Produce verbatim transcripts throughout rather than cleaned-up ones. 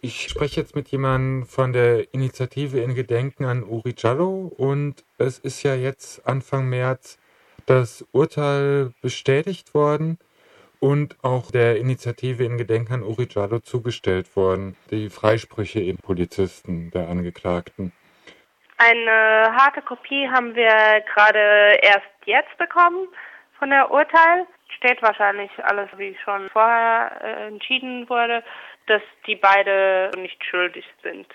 Ich spreche jetzt mit jemandem von der Initiative in Gedenken an Uri Jallo und es ist ja jetzt Anfang März das Urteil bestätigt worden und auch der Initiative in Gedenken an Uri Jallo zugestellt worden, die Freisprüche eben Polizisten der Angeklagten. Eine harte Kopie haben wir gerade erst jetzt bekommen von der Urteil. Steht wahrscheinlich alles, wie schon vorher äh, entschieden wurde, dass die beide nicht schuldig sind.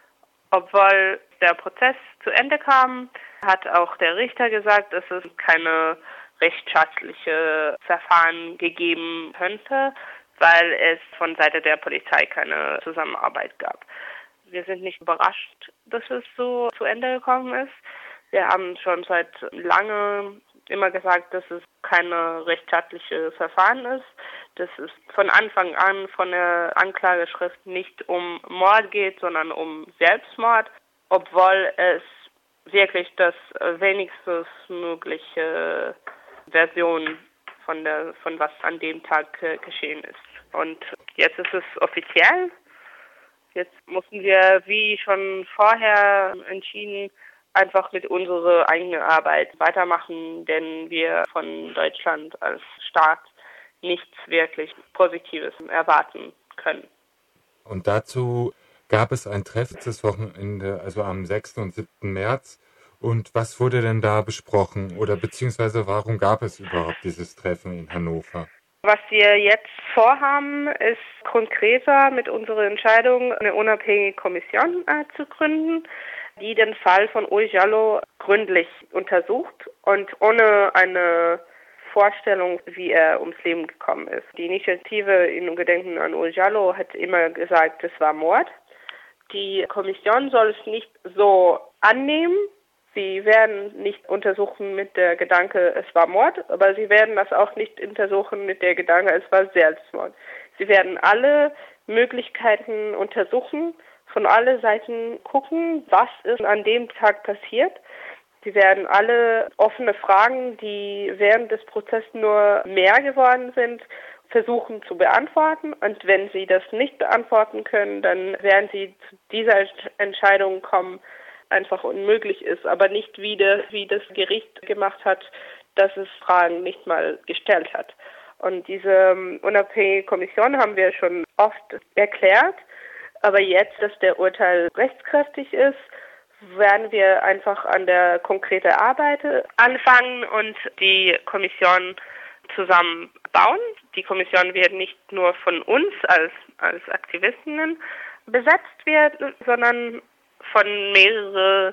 Obwohl der Prozess zu Ende kam, hat auch der Richter gesagt, dass es keine rechtsstaatliche Verfahren gegeben könnte, weil es von Seite der Polizei keine Zusammenarbeit gab. Wir sind nicht überrascht, dass es so zu Ende gekommen ist. Wir haben schon seit lange immer gesagt, dass es keine rechtsstaatliche Verfahren ist, dass es von Anfang an von der Anklageschrift nicht um Mord geht, sondern um Selbstmord, obwohl es wirklich das wenigstens mögliche Version von der von was an dem Tag äh, geschehen ist. Und jetzt ist es offiziell. Jetzt mussten wir, wie schon vorher entschieden, einfach mit unserer eigenen Arbeit weitermachen, denn wir von Deutschland als Staat nichts wirklich Positives erwarten können. Und dazu gab es ein Treffen das Wochenende, also am sechsten und siebten März. Und was wurde denn da besprochen? Oder beziehungsweise warum gab es überhaupt dieses Treffen in Hannover? Was wir jetzt vorhaben, ist konkreter mit unserer Entscheidung, eine unabhängige Kommission äh, zu gründen, die den Fall von Uri Jallo gründlich untersucht und ohne eine Vorstellung, wie er ums Leben gekommen ist. Die Initiative in Gedenken an Uri Jallo hat immer gesagt, es war Mord. Die Kommission soll es nicht so annehmen. Sie werden nicht untersuchen mit der Gedanke, es war Mord, aber sie werden das auch nicht untersuchen mit der Gedanke, es war Selbstmord. Sie werden alle Möglichkeiten untersuchen, von allen Seiten gucken, was ist an dem Tag passiert. Sie werden alle offene Fragen, die während des Prozesses nur mehr geworden sind, versuchen zu beantworten. Und wenn sie das nicht beantworten können, dann werden sie zu dieser Entscheidung kommen, einfach unmöglich ist, aber nicht wieder, wie das Gericht gemacht hat, dass es Fragen nicht mal gestellt hat. Und diese um, unabhängige Kommission haben wir schon oft erklärt, aber jetzt, dass der Urteil rechtskräftig ist, werden wir einfach an der konkreten Arbeit anfangen und die Kommission zusammen bauen. Die Kommission wird nicht nur von uns als, als Aktivistinnen besetzt werden, sondern von mehreren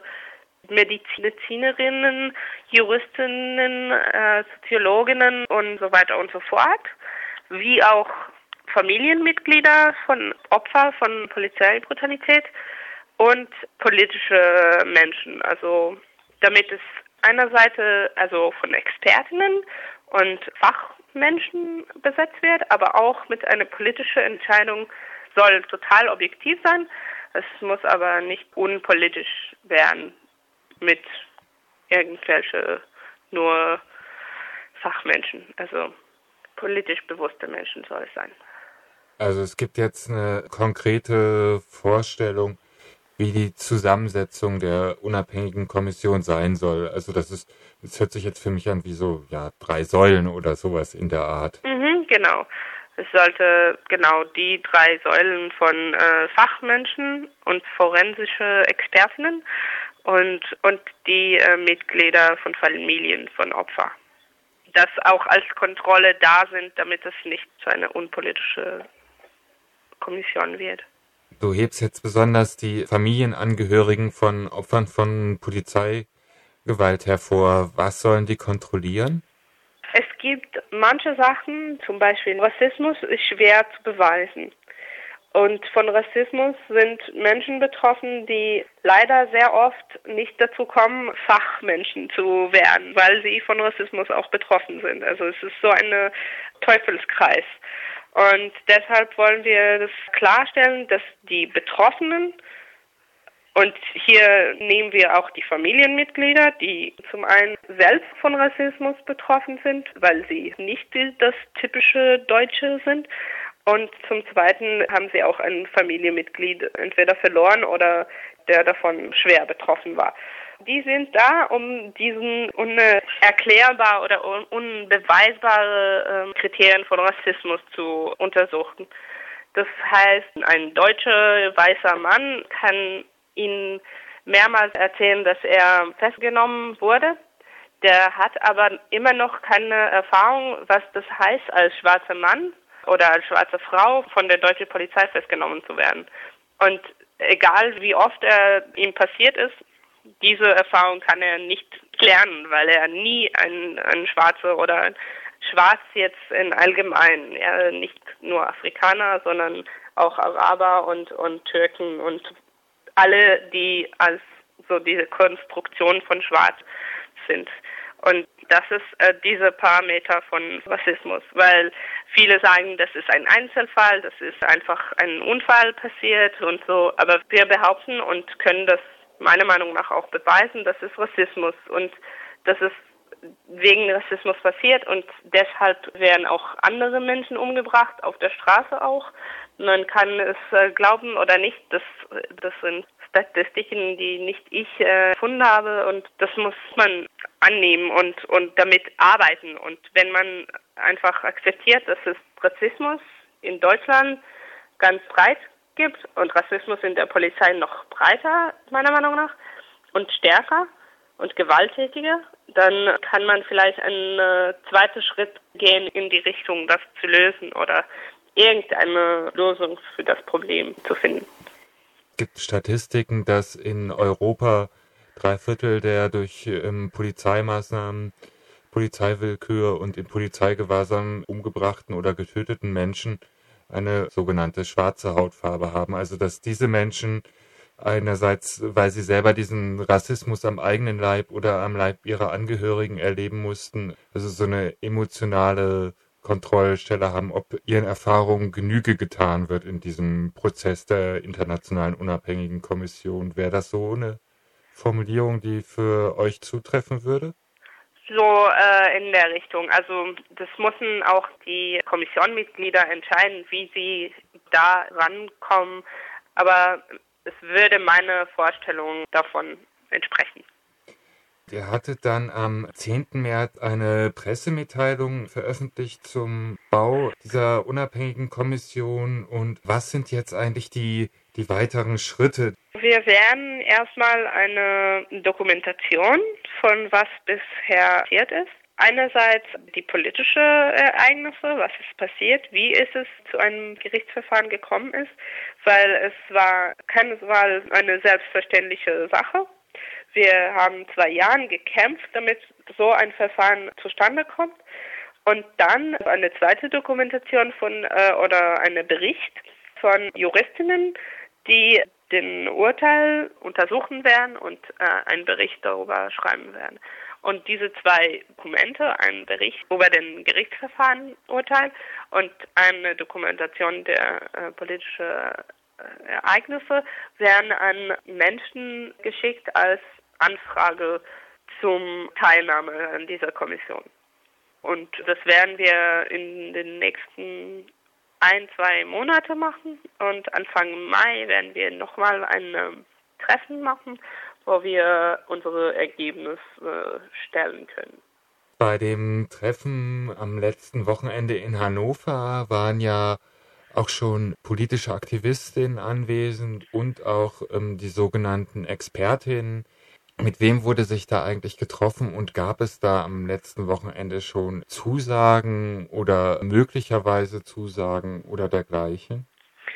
Medizinerinnen, Juristinnen, äh, Soziologinnen und so weiter und so fort, wie auch Familienmitglieder von Opfern von Polizeibrutalität und politische Menschen. Also damit es einerseits also von Expertinnen und Fachmenschen besetzt wird, aber auch mit einer politischen Entscheidung soll total objektiv sein. Es muss aber nicht unpolitisch werden mit irgendwelche nur Fachmenschen. Also politisch bewusste Menschen soll es sein. Also es gibt jetzt eine konkrete Vorstellung, wie die Zusammensetzung der unabhängigen Kommission sein soll. Also das ist, das hört sich jetzt für mich an wie so, ja, drei Säulen oder sowas in der Art. Mhm, genau. Es sollte genau die drei Säulen von äh, Fachmenschen und forensische Expertinnen und und die äh, Mitglieder von Familien von Opfern, das auch als Kontrolle da sind, damit es nicht zu einer unpolitischen Kommission wird. Du hebst jetzt besonders die Familienangehörigen von Opfern von Polizeigewalt hervor. Was sollen die kontrollieren? Es gibt manche Sachen, zum Beispiel Rassismus, ist schwer zu beweisen. Und von Rassismus sind Menschen betroffen, die leider sehr oft nicht dazu kommen, Fachmenschen zu werden, weil sie von Rassismus auch betroffen sind. Also es ist so ein Teufelskreis. Und deshalb wollen wir das klarstellen, dass die Betroffenen, und hier nehmen wir auch die Familienmitglieder, die zum einen selbst von Rassismus betroffen sind, weil sie nicht das typische Deutsche sind, Und zum Zweiten haben sie auch ein Familienmitglied entweder verloren oder der davon schwer betroffen war. Die sind da, um diesen unerklärbare oder un- unbeweisbare äh, Kriterien von Rassismus zu untersuchen. Das heißt, ein deutscher weißer Mann kann Ihnen mehrmals erzählen, dass er festgenommen wurde. Der hat aber immer noch keine Erfahrung, was das heißt, als schwarzer Mann oder als schwarze Frau von der deutschen Polizei festgenommen zu werden. Und egal wie oft er ihm passiert ist, diese Erfahrung kann er nicht lernen, weil er nie ein, ein Schwarzer oder ein Schwarz jetzt in allgemein, er nicht nur Afrikaner, sondern auch Araber und, und Türken und alle, die als so diese Konstruktion von Schwarz sind. Und das ist äh, diese Parameter von Rassismus, weil viele sagen, das ist ein Einzelfall, das ist einfach ein Unfall passiert und so, aber wir behaupten und können das meiner Meinung nach auch beweisen, das ist Rassismus und das ist wegen Rassismus passiert und deshalb werden auch andere Menschen umgebracht, auf der Straße auch. Man kann es äh, glauben oder nicht, das, das sind Statistiken, die nicht ich äh, gefunden habe und das muss man annehmen und, und damit arbeiten. Und wenn man einfach akzeptiert, dass es Rassismus in Deutschland ganz breit gibt und Rassismus in der Polizei noch breiter, meiner Meinung nach, und stärker und gewalttätiger, dann kann man vielleicht einen äh, zweiten Schritt gehen in die Richtung, das zu lösen oder irgendeine Lösung für das Problem zu finden. Es gibt Statistiken, dass in Europa drei Viertel der durch ähm, Polizeimaßnahmen, Polizeiwillkür und in Polizeigewahrsam umgebrachten oder getöteten Menschen eine sogenannte schwarze Hautfarbe haben. Also dass diese Menschen einerseits, weil sie selber diesen Rassismus am eigenen Leib oder am Leib ihrer Angehörigen erleben mussten, also so eine emotionale Kontrollstelle haben, ob ihren Erfahrungen Genüge getan wird in diesem Prozess der Internationalen Unabhängigen Kommission. Wäre das so eine Formulierung, die für euch zutreffen würde? So äh, in der Richtung. Also das müssen auch die Kommissionmitglieder entscheiden, wie sie da rankommen. Aber es würde meine Vorstellung davon entsprechen. Ihr hattet dann am zehnten März eine Pressemitteilung veröffentlicht zum Bau dieser unabhängigen Kommission. Und was sind jetzt eigentlich die, die weiteren Schritte? Wir werden erstmal eine Dokumentation von was bisher passiert ist. Einerseits die politischen Ereignisse, was ist passiert, wie ist es zu einem Gerichtsverfahren gekommen ist, weil es war keinesfalls eine selbstverständliche Sache. Wir haben zwei Jahre gekämpft, damit so ein Verfahren zustande kommt. Und dann eine zweite Dokumentation von äh, oder ein Bericht von Juristinnen, die den Urteil untersuchen werden und äh, einen Bericht darüber schreiben werden. Und diese zwei Dokumente, ein Bericht über den Gerichtsverfahren, Urteil und eine Dokumentation der äh, politischen äh, Ereignisse, werden an Menschen geschickt als Anfrage zum Teilnahme an dieser Kommission. Und das werden wir in den nächsten ein, zwei Monate machen und Anfang Mai werden wir nochmal ein Treffen machen, wo wir unsere Ergebnisse äh, stellen können. Bei dem Treffen am letzten Wochenende in Hannover waren ja auch schon politische Aktivistinnen anwesend und auch ähm, die sogenannten Expertinnen. Mit wem wurde sich da eigentlich getroffen und gab es da am letzten Wochenende schon Zusagen oder möglicherweise Zusagen oder dergleichen?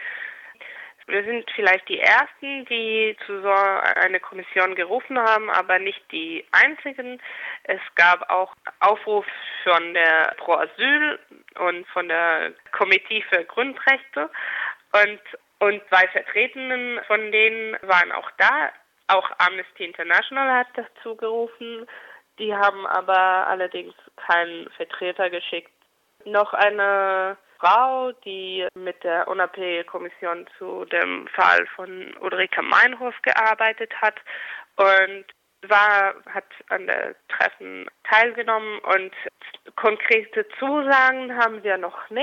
Wir sind vielleicht die Ersten, die zu so einer Kommission gerufen haben, aber nicht die Einzigen. Es gab auch Aufruf von der Pro Asyl und von der Komitee für Grundrechte und, und zwei Vertretenen von denen waren auch da. Auch Amnesty International hat dazu gerufen. Die haben aber allerdings keinen Vertreter geschickt. Noch eine Frau, die mit der Unabhängigen Kommission zu dem Fall von Ulrike Meinhof gearbeitet hat und war, hat an der Treffen teilgenommen und konkrete Zusagen haben wir noch nicht.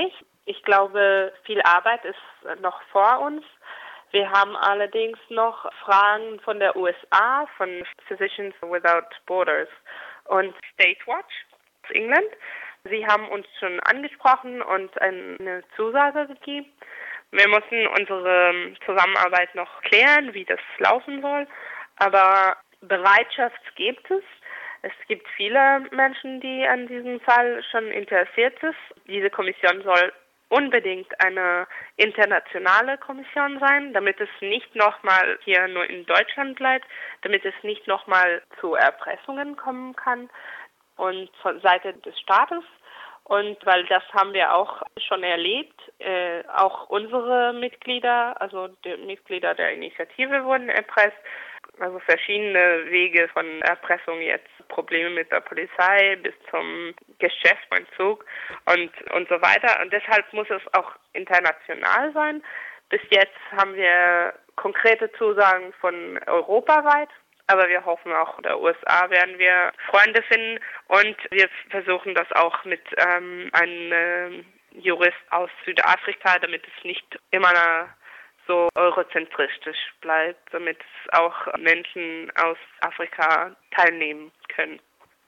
Ich glaube, viel Arbeit ist noch vor uns. Wir haben allerdings noch Fragen von der U S A, von Physicians Without Borders und State Watch aus England. Sie haben uns schon angesprochen und eine Zusage gegeben. Wir müssen unsere Zusammenarbeit noch klären, wie das laufen soll. Aber Bereitschaft gibt es. Es gibt viele Menschen, die an diesem Fall schon interessiert sind. Diese Kommission soll unbedingt eine internationale Kommission sein, damit es nicht nochmal hier nur in Deutschland bleibt, damit es nicht nochmal zu Erpressungen kommen kann und von Seite des Staates. Und weil das haben wir auch schon erlebt, äh, auch unsere Mitglieder, also die Mitglieder der Initiative wurden erpresst. Also verschiedene Wege von Erpressung jetzt, Probleme mit der Polizei bis zum Geschäftsentzug und, und so weiter. Und deshalb muss es auch international sein. Bis jetzt haben wir konkrete Zusagen von europaweit, aber wir hoffen auch, in der U S A werden wir Freunde finden und wir versuchen das auch mit ähm, einem äh, Jurist aus Südafrika, damit es nicht immer eine so eurozentristisch bleibt, damit auch Menschen aus Afrika teilnehmen können.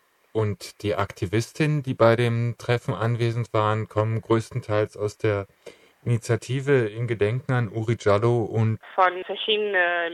Und die Aktivistinnen, die bei dem Treffen anwesend waren, kommen größtenteils aus der Initiative in Gedenken an Uri Jalloh und von verschiedenen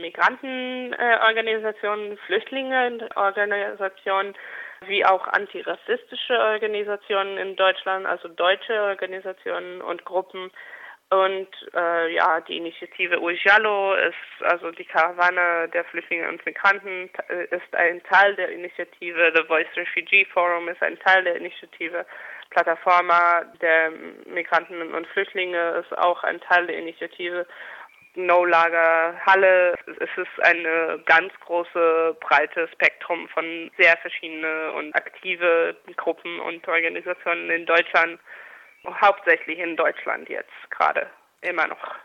Migrantenorganisationen, Flüchtlingenorganisationen, wie auch antirassistische Organisationen in Deutschland, also deutsche Organisationen und Gruppen. Und äh, ja, die Initiative Uri Jalloh ist, also die Karawane der Flüchtlinge und Migranten ist ein Teil der Initiative. The Voice Refugee Forum ist ein Teil der Initiative. Plataforma der Migranten und Flüchtlinge ist auch ein Teil der Initiative. No Lager Halle. Es ist ein ganz große, breites Spektrum von sehr verschiedenen und aktive Gruppen und Organisationen in Deutschland. Hauptsächlich in Deutschland jetzt gerade, immer noch.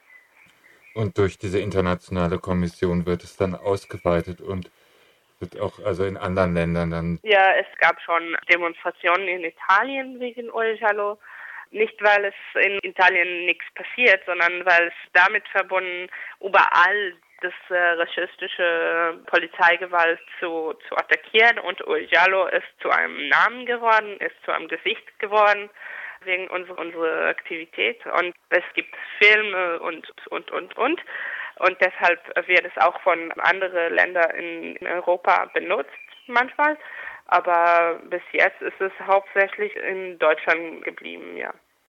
Und durch diese internationale Kommission wird es dann ausgeweitet und wird auch also in anderen Ländern dann... Ja, es gab schon Demonstrationen in Italien wegen Uri Jalloh. Nicht, weil es in Italien nichts passiert, sondern weil es damit verbunden, überall das äh, rassistische Polizeigewalt zu, zu attackieren. Und Uri Jalloh ist zu einem Namen geworden, ist zu einem Gesicht geworden, wegen unserer, unserer Aktivität. Und es gibt Filme und, und, und, und. Und deshalb wird es auch von anderen Ländern in, in Europa benutzt, manchmal. Aber bis jetzt ist es hauptsächlich in Deutschland geblieben, ja.